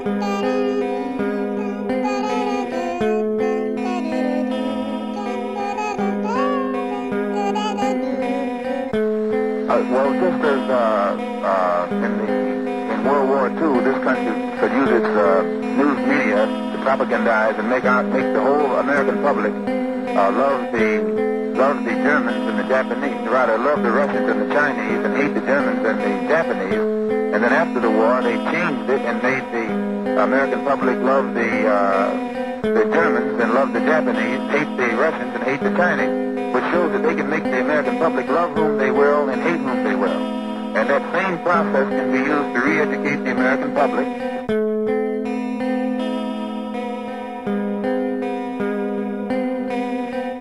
Well, just as in World War II, this country could use its news media to propagandize and make the whole American public love the Germans and the Japanese, rather love the Russians and the Chinese and hate the Germans and the Japanese. And then after the war, they changed it and made the American public love the Germans and love the Japanese, hate the Russians and hate the Chinese, which shows that they can make the American public love whom they will and hate whom they will. And that same process can be used to re-educate the American public